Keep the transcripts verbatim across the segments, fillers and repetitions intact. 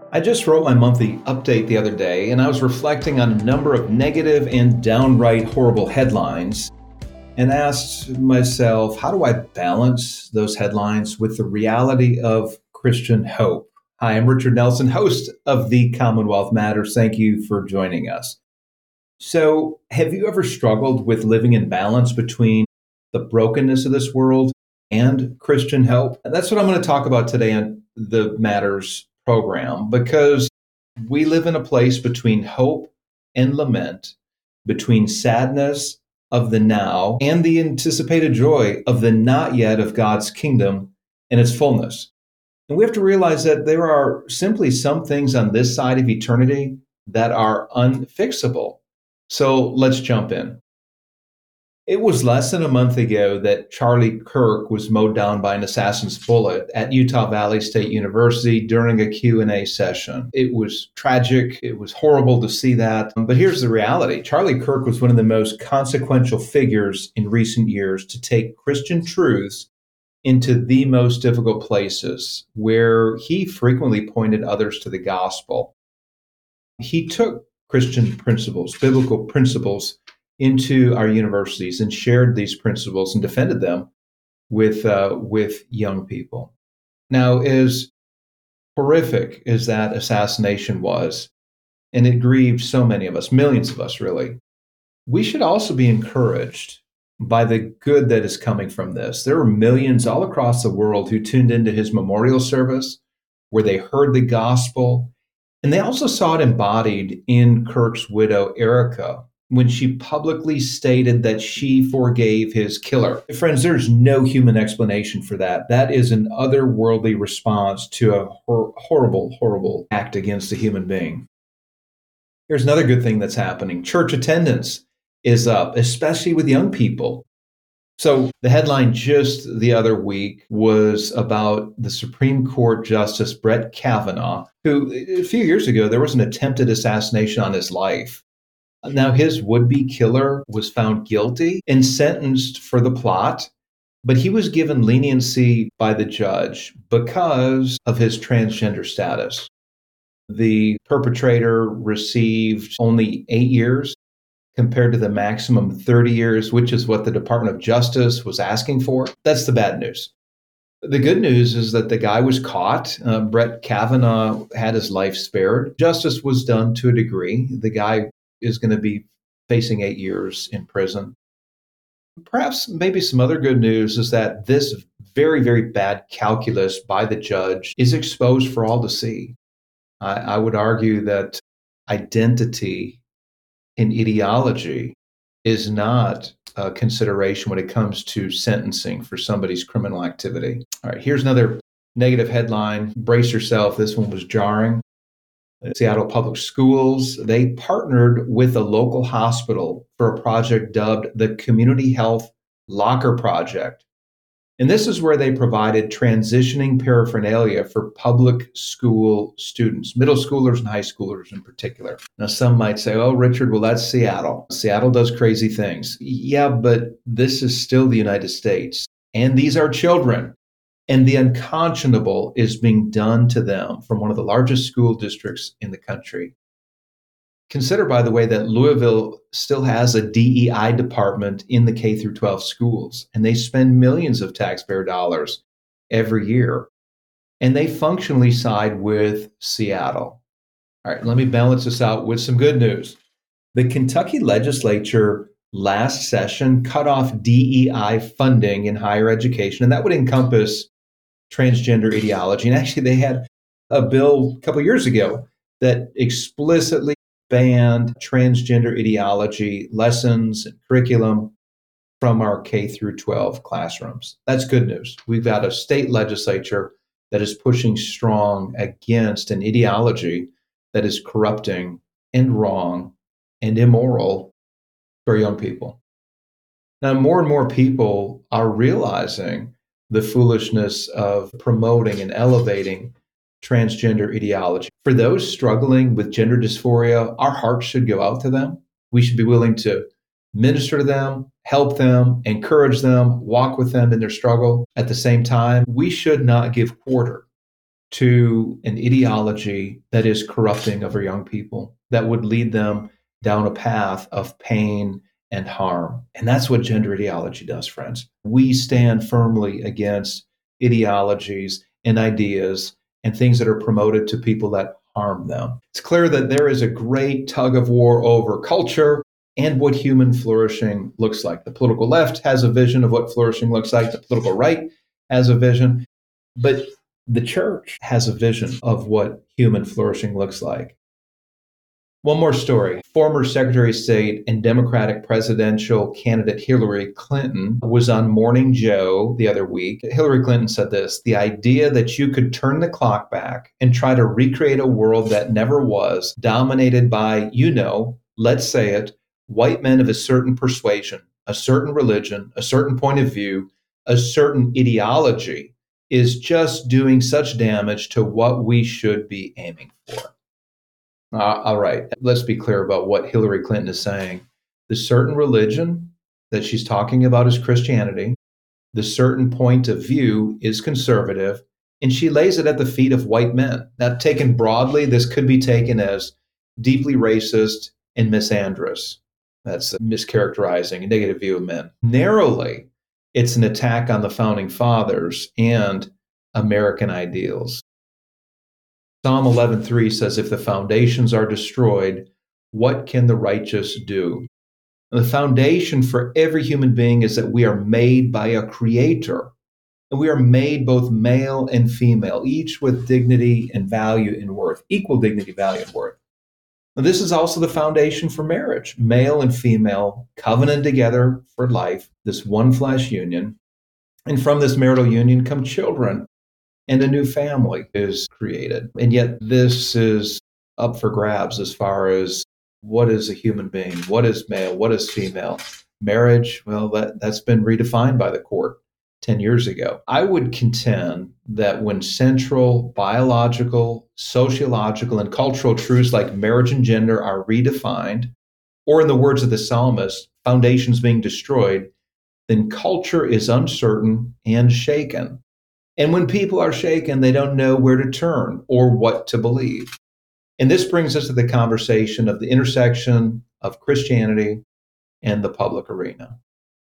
I just wrote my monthly update the other day, and I was reflecting on a number of negative and downright horrible headlines and asked myself, how do I balance those headlines with the reality of Christian hope? Hi, I'm Richard Nelson, host of the Commonwealth Matters. Thank you for joining us. So, have you ever struggled with living in balance between the brokenness of this world and Christian hope? And that's what I'm going to talk about today on the Matters program, because we live in a place between hope and lament, between sadness of the now and the anticipated joy of the not yet of God's kingdom and its fullness. And we have to realize that there are simply some things on this side of eternity that are unfixable. So let's jump in. It was less than a month ago that Charlie Kirk was mowed down by an assassin's bullet at Utah Valley State University during a Q and A session. It was tragic. It was horrible to see that. But here's the reality. Charlie Kirk was one of the most consequential figures in recent years to take Christian truths into the most difficult places, where he frequently pointed others to the gospel. He took Christian principles, biblical principles, into our universities and shared these principles and defended them with uh, with young people. Now, as horrific as that assassination was, and it grieved so many of us, millions of us really, we should also be encouraged by the good that is coming from this. There were millions all across the world who tuned into his memorial service, where they heard the gospel, and they also saw it embodied in Kirk's widow, Erica, when she publicly stated that she forgave his killer. Friends, there's no human explanation for that. That is an otherworldly response to a hor- horrible, horrible act against a human being. Here's another good thing that's happening. Church attendance is up, especially with young people. So the headline just the other week was about the Supreme Court Justice Brett Kavanaugh, who a few years ago, there was an attempted assassination on his life. Now, his would-be killer was found guilty and sentenced for the plot, but he was given leniency by the judge because of his transgender status. The perpetrator received only eight years compared to the maximum thirty years, which is what the Department of Justice was asking for. That's the bad news. The good news is that the guy was caught. Uh, Brett Kavanaugh had his life spared. Justice was done to a degree. The guy is going to be facing eight years in prison. Perhaps maybe some other good news is that this very, very bad calculus by the judge is exposed for all to see. I, I would argue that identity and ideology is not a consideration when it comes to sentencing for somebody's criminal activity. All right, here's another negative headline. Brace yourself. This one was jarring. Seattle Public Schools, they partnered with a local hospital for a project dubbed the Community Health Locker Project. And this is where they provided transitioning paraphernalia for public school students, middle schoolers and high schoolers in particular. Now, some might say, oh, Richard, well, that's Seattle. Seattle does crazy things. Yeah, but this is still the United States, and these are children. And the unconscionable is being done to them from one of the largest school districts in the country. Consider, by the way, that Louisville still has a D E I department in the K through twelve schools, and they spend millions of taxpayer dollars every year. And they functionally side with Seattle. All right, let me balance this out with some good news. The Kentucky legislature last session cut off D E I funding in higher education, and that would encompass transgender ideology. And actually, they had a bill a couple years ago that explicitly banned transgender ideology lessons and curriculum from our K through twelve classrooms. That's good news. We've got a state legislature that is pushing strong against an ideology that is corrupting and wrong and immoral for young people. Now, more and more people are realizing the foolishness of promoting and elevating transgender ideology. For those struggling with gender dysphoria, our hearts should go out to them. We should be willing to minister to them, help them, encourage them, walk with them in their struggle. At the same time, we should not give quarter to an ideology that is corrupting of our young people, that would lead them down a path of pain and harm. And that's what gender ideology does, friends. We stand firmly against ideologies and ideas and things that are promoted to people that harm them. It's clear that there is a great tug of war over culture and what human flourishing looks like. The political left has a vision of what flourishing looks like. The political right has a vision. But the church has a vision of what human flourishing looks like. One more story. Former Secretary of State and Democratic presidential candidate Hillary Clinton was on Morning Joe the other week. Hillary Clinton said this: the idea that you could turn the clock back and try to recreate a world that never was, dominated by, you know, let's say it, white men of a certain persuasion, a certain religion, a certain point of view, a certain ideology, is just doing such damage to what we should be aiming for. Uh, all right, let's be clear about what Hillary Clinton is saying. The certain religion that she's talking about is Christianity. The certain point of view is conservative, and she lays it at the feet of white men. Now, taken broadly, this could be taken as deeply racist and misandrous. That's mischaracterizing a negative view of men. Narrowly, it's an attack on the founding fathers and American ideals. Psalm eleven three says, if the foundations are destroyed, what can the righteous do? And the foundation for every human being is that we are made by a creator. And we are made both male and female, each with dignity and value and worth, equal dignity, value, and worth. Now, this is also the foundation for marriage, male and female covenant together for life, this one flesh union. And from this marital union come children, and a new family is created. And yet this is up for grabs as far as what is a human being, what is male, what is female. Marriage, well, that, that's been redefined by the court ten years ago. I would contend that when central biological, sociological, and cultural truths like marriage and gender are redefined, or in the words of the psalmist, foundations being destroyed, then culture is uncertain and shaken. And when people are shaken, they don't know where to turn or what to believe. And this brings us to the conversation of the intersection of Christianity and the public arena.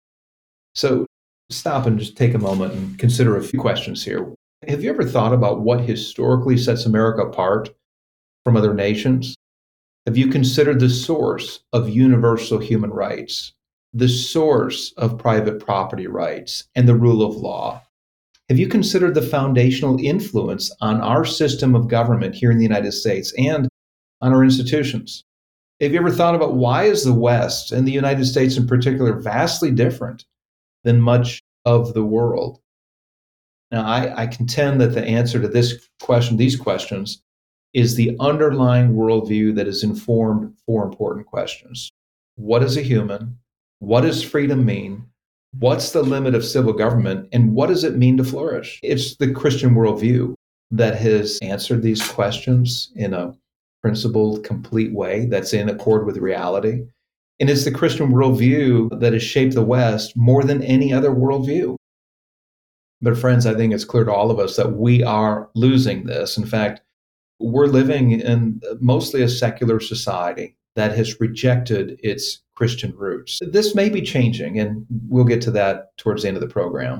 So stop and just take a moment and consider a few questions here. Have you ever thought about what historically sets America apart from other nations? Have you considered the source of universal human rights, the source of private property rights, and the rule of law? Have you considered the foundational influence on our system of government here in the United States and on our institutions? Have you ever thought about why is the West, and the United States in particular, vastly different than much of the world? Now, I, I contend that the answer to this question, these questions, is the underlying worldview that has informed four important questions. What is a human? What does freedom mean? What's the limit of civil government? And what does it mean to flourish? It's the Christian worldview that has answered these questions in a principled, complete way that's in accord with reality. And it's the Christian worldview that has shaped the West more than any other worldview. But friends, I think it's clear to all of us that we are losing this. In fact, we're living in mostly a secular society that has rejected its Christian roots. This may be changing, and we'll get to that towards the end of the program.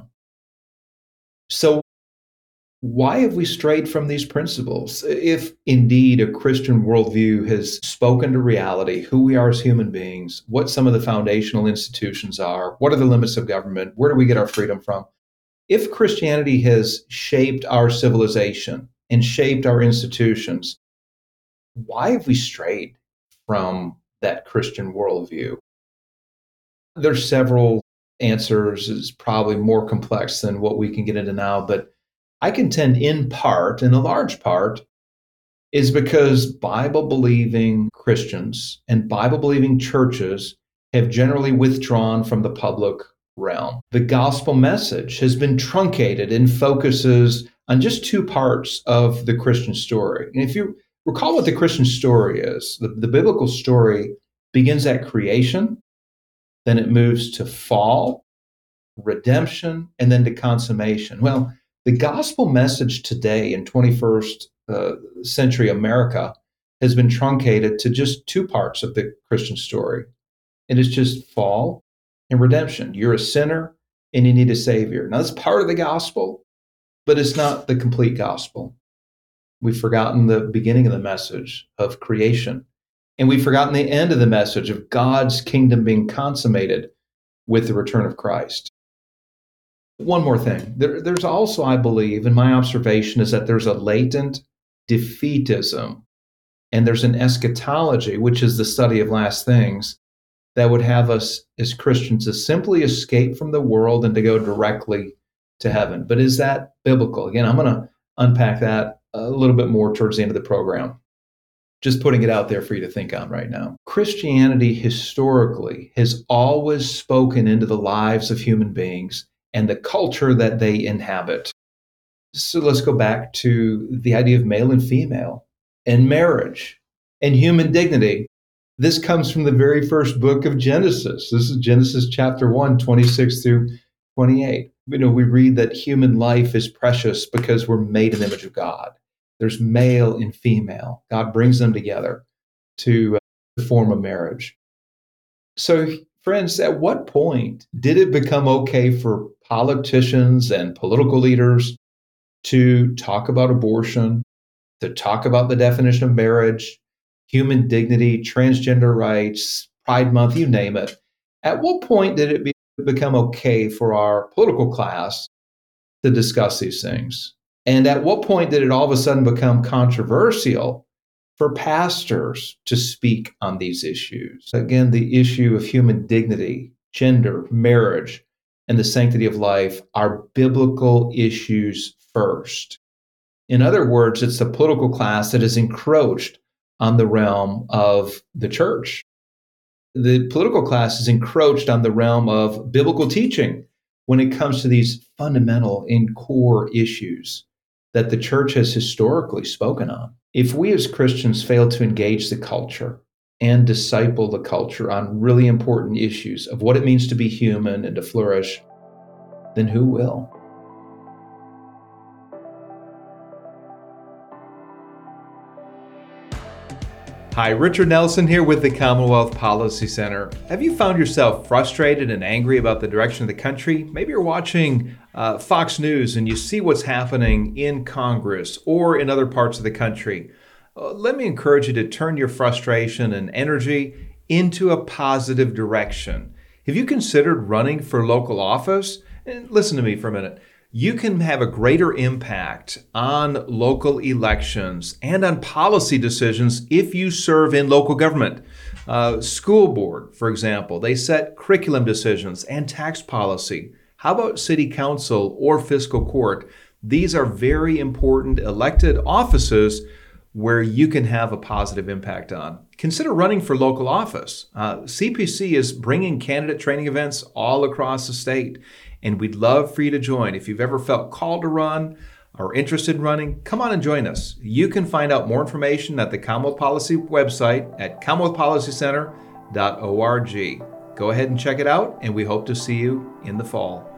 So why have we strayed from these principles? If indeed a Christian worldview has spoken to reality, who we are as human beings, what some of the foundational institutions are, what are the limits of government, where do we get our freedom from? If Christianity has shaped our civilization and shaped our institutions, why have we strayed from that Christian worldview? There's several answers. It's probably more complex than what we can get into now, but I contend in part, in a large part, is because Bible-believing Christians and Bible-believing churches have generally withdrawn from the public realm. The gospel message has been truncated and focuses on just two parts of the Christian story. And if you recall what the Christian story is, the, the biblical story begins at creation, then it moves to fall, redemption, and then to consummation. Well, The gospel message today in twenty-first uh, century America has been truncated to just two parts of the Christian story. And it's just fall and redemption. You're a sinner and you need a savior. Now, that's part of the gospel, but it's not the complete gospel. We've forgotten the beginning of the message of creation, and we've forgotten the end of the message of God's kingdom being consummated with the return of Christ. One more thing. There, there's also, I believe, and my observation is that there's a latent defeatism, and there's an eschatology, which is the study of last things, that would have us as Christians to simply escape from the world and to go directly to heaven. But is that biblical? Again, I'm going to unpack that a little bit more towards the end of the program. Just putting it out there for you to think on right now. Christianity historically has always spoken into the lives of human beings and the culture that they inhabit. So let's go back to the idea of male and female and marriage and human dignity. This comes from the very first book of Genesis. This is Genesis chapter one, twenty-six through twenty-eight. You know, we read that human life is precious because we're made in the image of God. There's male and female. God brings them together to uh, form a marriage. So, friends, at what point did it become okay for politicians and political leaders to talk about abortion, to talk about the definition of marriage, human dignity, transgender rights, Pride Month, you name it? At what point did it be, become okay for our political class to discuss these things? And at what point did it all of a sudden become controversial for pastors to speak on these issues? Again, the issue of human dignity, gender, marriage, and the sanctity of life are biblical issues first. In other words, it's the political class that has encroached on the realm of the church. The political class has encroached on the realm of biblical teaching when it comes to these fundamental and core issues that the church has historically spoken on. If we as Christians fail to engage the culture and disciple the culture on really important issues of what it means to be human and to flourish, then who will? Hi, Richard Nelson here with the Commonwealth Policy Center. Have you found yourself frustrated and angry about the direction of the country? Maybe you're watching uh, Fox News and you see what's happening in Congress or in other parts of the country. Uh, let me encourage you to turn your frustration and energy into a positive direction. Have you considered running for local office? And listen to me for a minute. You can have a greater impact on local elections and on policy decisions if you serve in local government. Uh, school board, for example, they set curriculum decisions and tax policy. How about city council or fiscal court? These are very important elected offices where you can have a positive impact on. Consider running for local office. Uh, C P C is bringing candidate training events all across the state, and we'd love for you to join. If you've ever felt called to run or interested in running, come on and join us. You can find out more information at the Commonwealth Policy website at commonwealth policy center dot org. Go ahead and check it out, and we hope to see you in the fall.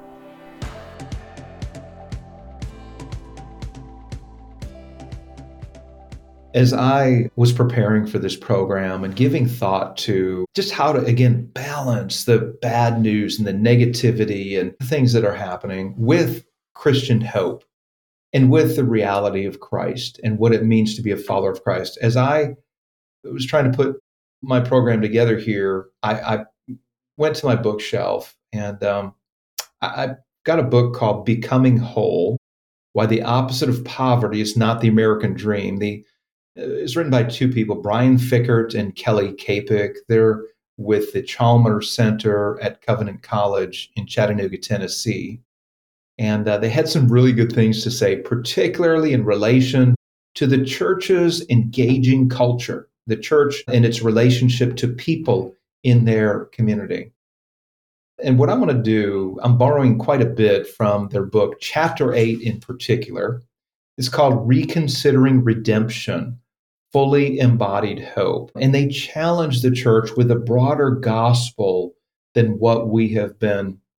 As I was preparing for this program and giving thought to just how to, again, balance the bad news and the negativity and things that are happening with Christian hope and with the reality of Christ and what it means to be a follower of Christ, as I was trying to put my program together here, I, I went to my bookshelf and um, I, I got a book called Becoming Whole: Why the Opposite of Poverty is Not the American Dream. The It's written by two people, Brian Fickert and Kelly Kapik. They're with the Chalmers Center at Covenant College in Chattanooga, Tennessee. And uh, they had some really good things to say, particularly in relation to the church's engaging culture, the church and its relationship to people in their community. And what I'm going to do, I'm borrowing quite a bit from their book, chapter eight in particular. It's called Reconsidering Redemption: Fully Embodied Hope. And they challenge the church with a broader gospel than what we have been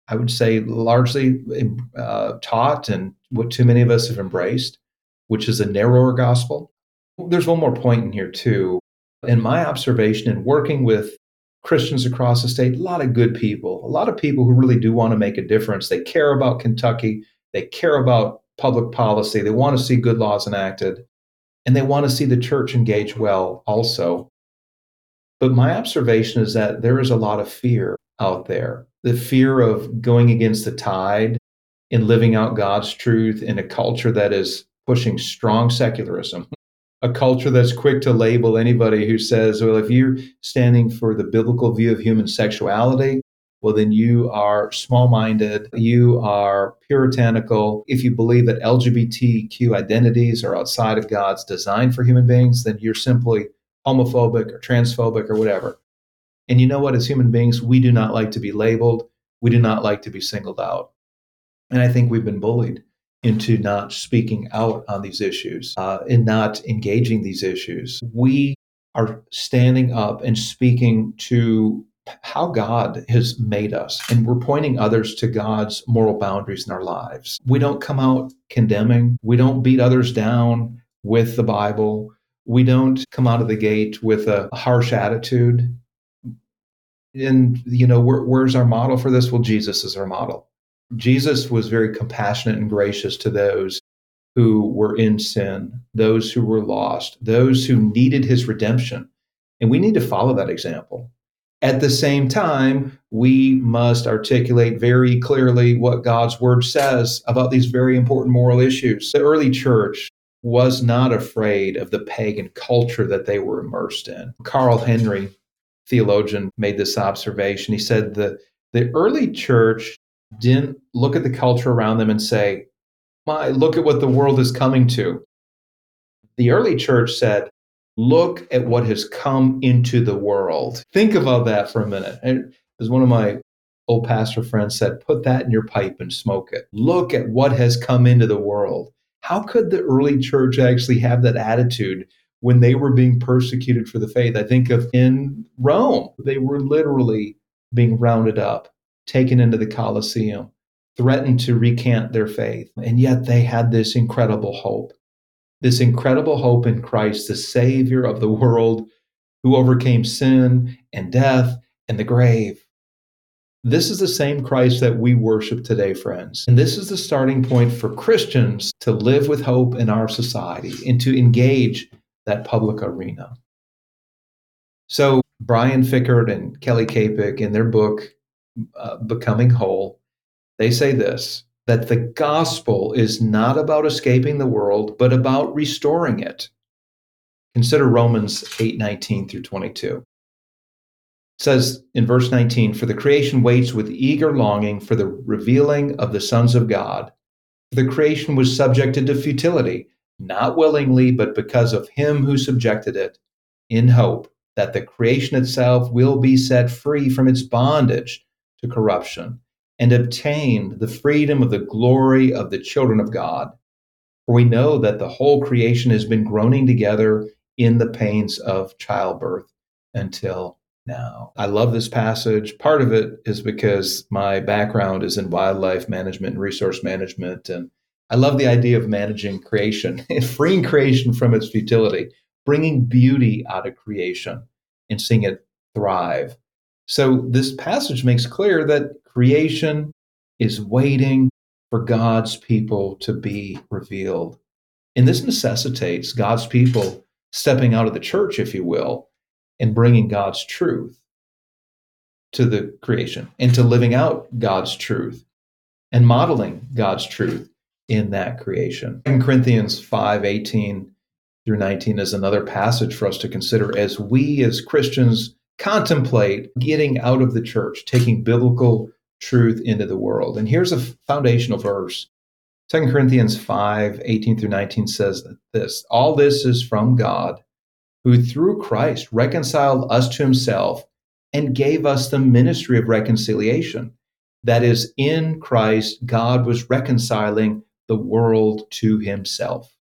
I would say, largely uh, taught and what too many of us have embraced, which is a narrower gospel. There's one more point in here, too. In my observation in working with Christians across the state, a lot of good people, a lot of people who really do want to make a difference. They care about Kentucky, they care about public policy, they want to see good laws enacted, and they want to see the church engage well also. But my observation is that there is a lot of fear out there, the fear of going against the tide in living out God's truth in a culture that is pushing strong secularism, a culture that's quick to label anybody who says, well, if you're standing for the biblical view of human sexuality, well, then you are small minded, you are puritanical. If you believe that L G B T Q identities are outside of God's design for human beings, then you're simply homophobic or transphobic or whatever. And you know what? As human beings, we do not like to be labeled, we do not like to be singled out. And I think we've been bullied into not speaking out on these issues uh, and not engaging these issues. We are standing up and speaking to how God has made us, and we're pointing others to God's moral boundaries in our lives. We don't come out condemning, we don't beat others down with the Bible, we don't come out of the gate with a harsh attitude. And, you know, where, where's our model for this? Well, Jesus is our model. Jesus was very compassionate and gracious to those who were in sin, those who were lost, those who needed his redemption. And we need to follow that example. At the same time, we must articulate very clearly what God's word says about these very important moral issues. The early church was not afraid of the pagan culture that they were immersed in. Carl Henry, theologian, made this observation. He said that the early church didn't look at the culture around them and say, my, look at what the world is coming to. The early church said, look at what has come into the world. Think about that for a minute. And as one of my old pastor friends said, put that in your pipe and smoke it. Look at what has come into the world. How could the early church actually have that attitude when they were being persecuted for the faith? I think of in Rome, they were literally being rounded up, taken into the Colosseum, threatened to recant their faith. And yet they had this incredible hope, this incredible hope in Christ, the Savior of the world, who overcame sin and death and the grave. This is the same Christ that we worship today, friends. And this is the starting point for Christians to live with hope in our society and to engage that public arena. So Brian Fikkert and Kelly Kapik, in their book, uh, Becoming Whole, they say this, that the gospel is not about escaping the world, but about restoring it. Consider Romans eight nineteen through twenty-two. It says in verse nineteen, for the creation waits with eager longing for the revealing of the sons of God. For the creation was subjected to futility, not willingly, but because of him who subjected it, in hope that the creation itself will be set free from its bondage to corruption and obtain the freedom of the glory of the children of God. For we know that the whole creation has been groaning together in the pains of childbirth until now. I love this passage. Part of it is because my background is in wildlife management and resource management, and I love the idea of managing creation, freeing creation from its futility, bringing beauty out of creation and seeing it thrive. So this passage makes clear that creation is waiting for God's people to be revealed. And this necessitates God's people stepping out of the church, if you will, and bringing God's truth to the creation and to living out God's truth and modeling God's truth in that creation. Second Corinthians five eighteen through nineteen is another passage for us to consider as we as Christians contemplate getting out of the church, taking biblical truth into the world. And here's a foundational verse. Second Corinthians five eighteen through nineteen says this, all this is from God, who through Christ reconciled us to himself and gave us the ministry of reconciliation. That is, in Christ, God was reconciling the world to himself.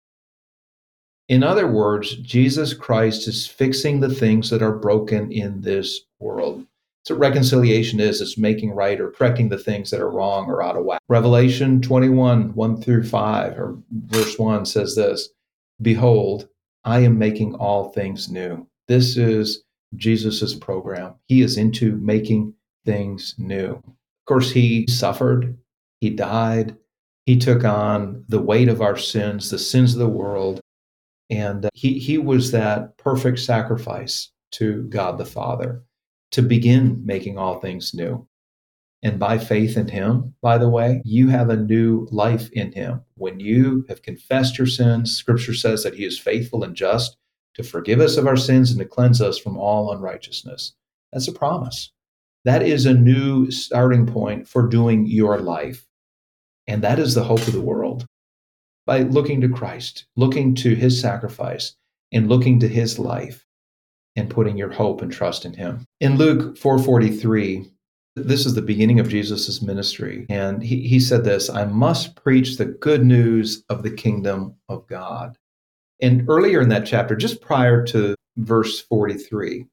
In other words, Jesus Christ is fixing the things that are broken in this world. So reconciliation is, it's making right or correcting the things that are wrong or out of whack. Revelation twenty-one, one through five, or verse one says this, "Behold, I am making all things new." This is Jesus's program. He is into making things new. Of course, he suffered, he died, he took on the weight of our sins, the sins of the world, and he, he was that perfect sacrifice to God the Father to begin making all things new. And by faith in him, by the way, you have a new life in him. When you have confessed your sins, Scripture says that he is faithful and just to forgive us of our sins and to cleanse us from all unrighteousness. That's a promise. That is a new starting point for doing your life. And that is the hope of the world. By looking to Christ, looking to his sacrifice, and looking to his life, and putting your hope and trust in him. In Luke four forty-three, this is the beginning of Jesus' ministry. And he, he said this, "I must preach the good news of the kingdom of God." And earlier in that chapter, just prior to verse forty-three,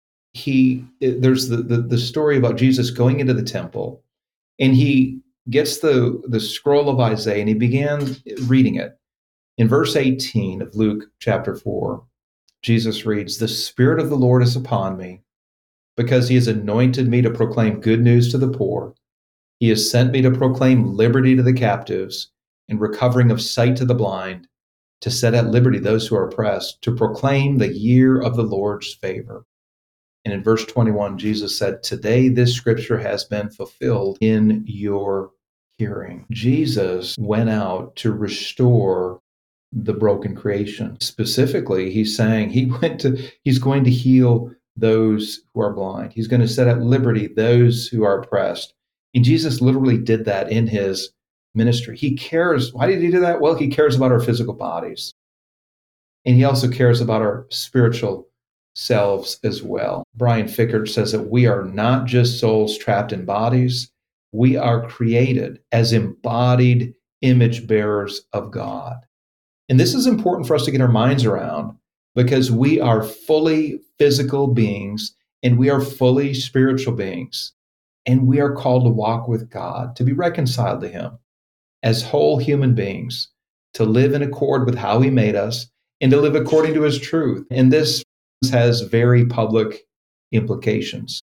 he there's the, the, the story about Jesus going into the temple, and he gets the, the scroll of Isaiah, and he began reading it. In verse eighteen of Luke chapter four, Jesus reads, "The Spirit of the Lord is upon me, because he has anointed me to proclaim good news to the poor. He has sent me to proclaim liberty to the captives and recovering of sight to the blind, to set at liberty those who are oppressed, to proclaim the year of the Lord's favor." And in verse twenty-one, Jesus said, "Today this scripture has been fulfilled in your hearing." Jesus went out to restore the broken creation. Specifically, he's saying he went to, he's going to heal those who are blind. He's going to set at liberty those who are oppressed. And Jesus literally did that in his ministry. He cares. Why did he do that? Well, he cares about our physical bodies. And he also cares about our spiritual selves as well. Brian Fikkert says that we are not just souls trapped in bodies. We are created as embodied image bearers of God. And this is important for us to get our minds around, because we are fully physical beings and we are fully spiritual beings. And we are called to walk with God, to be reconciled to him as whole human beings, to live in accord with how he made us and to live according to his truth. And this has very public implications.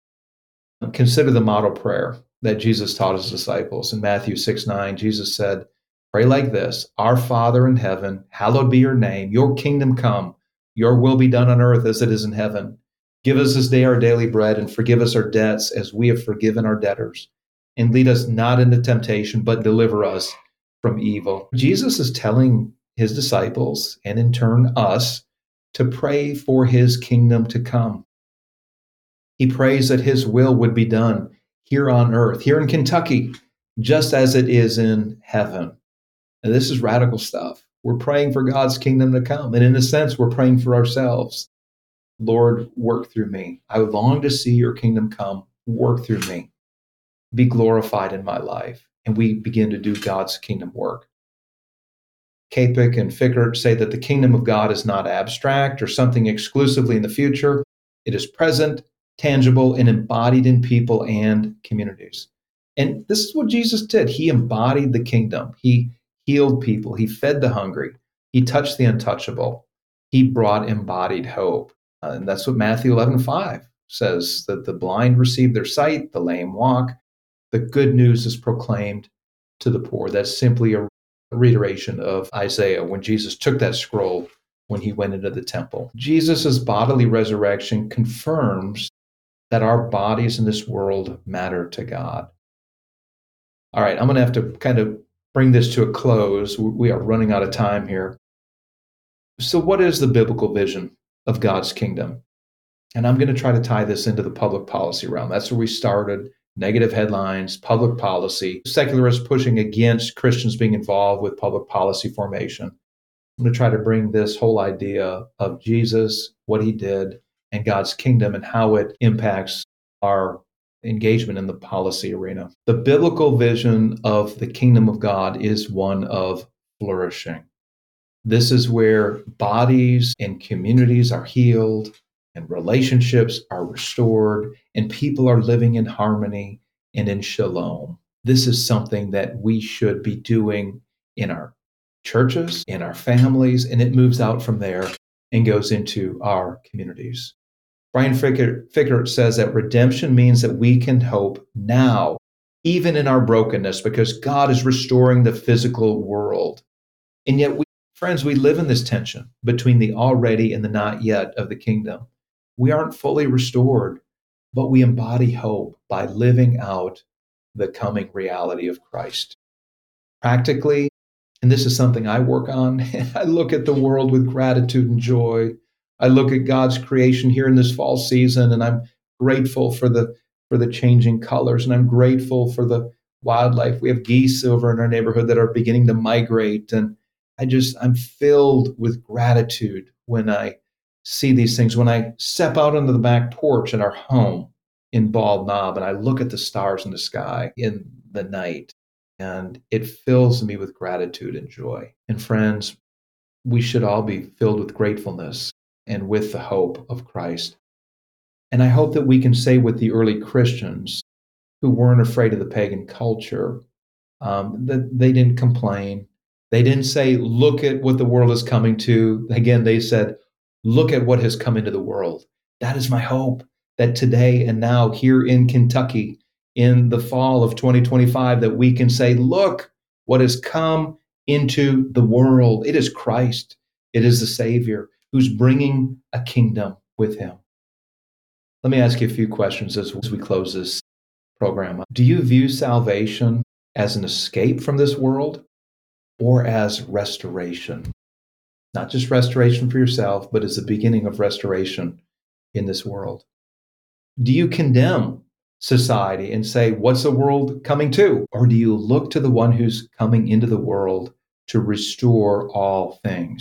Consider the model prayer that Jesus taught his disciples. In Matthew six nine, Jesus said, "Pray like this, Our Father in heaven, hallowed be your name. Your kingdom come. Your will be done on earth as it is in heaven. Give us this day our daily bread, and forgive us our debts as we have forgiven our debtors. And lead us not into temptation, but deliver us from evil." Jesus is telling his disciples, and in turn us, to pray for his kingdom to come. He prays that his will would be done here on earth, here in Kentucky, just as it is in heaven. And this is radical stuff. We're praying for God's kingdom to come. And in a sense, we're praying for ourselves. Lord, work through me. I long to see your kingdom come. Work through me. Be glorified in my life. And we begin to do God's kingdom work. Capek and Fikkert say that the kingdom of God is not abstract or something exclusively in the future. It is present, tangible, and embodied in people and communities. And this is what Jesus did. He embodied the kingdom. He healed people. He fed the hungry. He touched the untouchable. He brought embodied hope. Uh, and that's what Matthew eleven five says, that the blind receive their sight, the lame walk. The good news is proclaimed to the poor. That's simply a reiteration of Isaiah when Jesus took that scroll when he went into the temple. Jesus' bodily resurrection confirms that our bodies in this world matter to God. All right, I'm going to have to kind of bring this to a close. We are running out of time here. So what is the biblical vision of God's kingdom? And I'm going to try to tie this into the public policy realm. That's where we started. Negative headlines, public policy, secularists pushing against Christians being involved with public policy formation. I'm going to try to bring this whole idea of Jesus, what he did, and God's kingdom and how it impacts our engagement in the policy arena. The biblical vision of the kingdom of God is one of flourishing. This is where bodies and communities are healed and relationships are restored, and people are living in harmony and in shalom. This is something that we should be doing in our churches, in our families, and it moves out from there and goes into our communities. Brian Fikkert says that redemption means that we can hope now, even in our brokenness, because God is restoring the physical world. And yet, we, friends, we live in this tension between the already and the not yet of the kingdom. We aren't fully restored, but we embody hope by living out the coming reality of Christ. Practically, and this is something I work on, I look at the world with gratitude and joy. I look at God's creation here in this fall season, and I'm grateful for the for the changing colors, and I'm grateful for the wildlife. We have geese over in our neighborhood that are beginning to migrate, and I just I'm filled with gratitude when I see these things. When I step out onto the back porch in our home in Bald Knob, and I look at the stars in the sky in the night, and it fills me with gratitude and joy. And friends, we should all be filled with gratefulness and with the hope of Christ. And I hope that we can say with the early Christians who weren't afraid of the pagan culture, um, that they didn't complain. They didn't say, look at what the world is coming to. Again, they said, look at what has come into the world. That is my hope, that today and now here in Kentucky, in the fall of twenty twenty-five, that we can say, look what has come into the world. It is Christ. It is the Savior who's bringing a kingdom with him. Let me ask you a few questions as we close this program. Do you view salvation as an escape from this world or as restoration? Not just restoration for yourself, but as the beginning of restoration in this world. Do you condemn society and say, what's the world coming to? Or do you look to the one who's coming into the world to restore all things?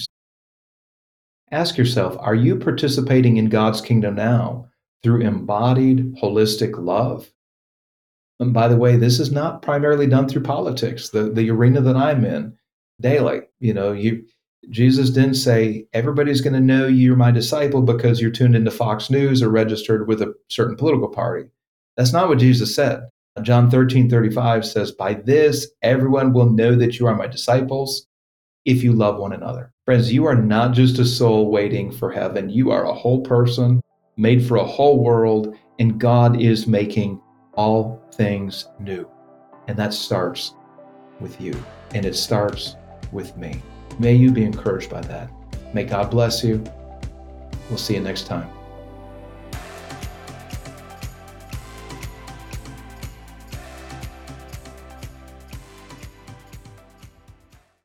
Ask yourself, are you participating in God's kingdom now through embodied holistic love? And by the way, this is not primarily done through politics, the, the arena that I'm in daily. You know, you Jesus didn't say, everybody's going to know you're my disciple because you're tuned into Fox News or registered with a certain political party. That's not what Jesus said. John thirteen thirty-five says, by this, everyone will know that you are my disciples if you love one another. Friends, you are not just a soul waiting for heaven. You are a whole person made for a whole world, and God is making all things new. And that starts with you, and it starts with me. May you be encouraged by that. May God bless you. We'll see you next time.